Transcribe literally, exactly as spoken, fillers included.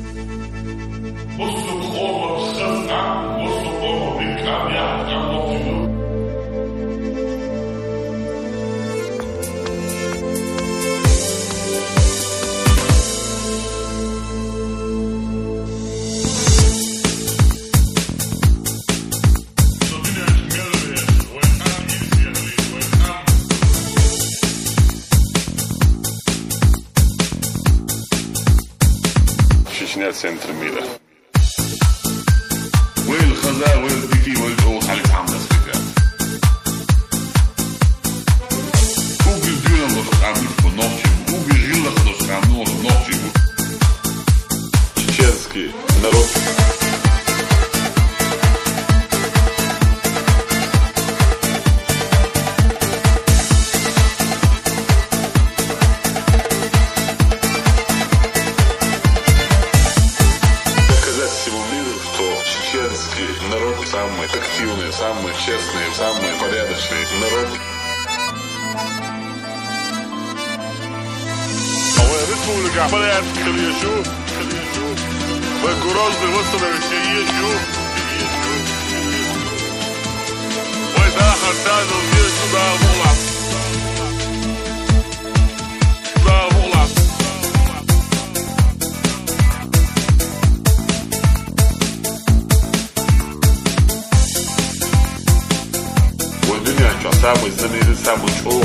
Центр мира. وين الخزاء وين الديكي وين الأوخ عليك عاملة سكة Hoe beduren we gaan niet voor notje Hoe berillig we gaan nog notje Чеченский народ самый активный, самый честный, самый порядочный народ. هو الريسبوبليكا عمالة يعرف خليه يشوف خليه يشوف والكراج بالوسط خليه يشوف وإذا آخر تاني وزير شو بقى مغلق بقى مغلق Самый знаменитый, самый чёрный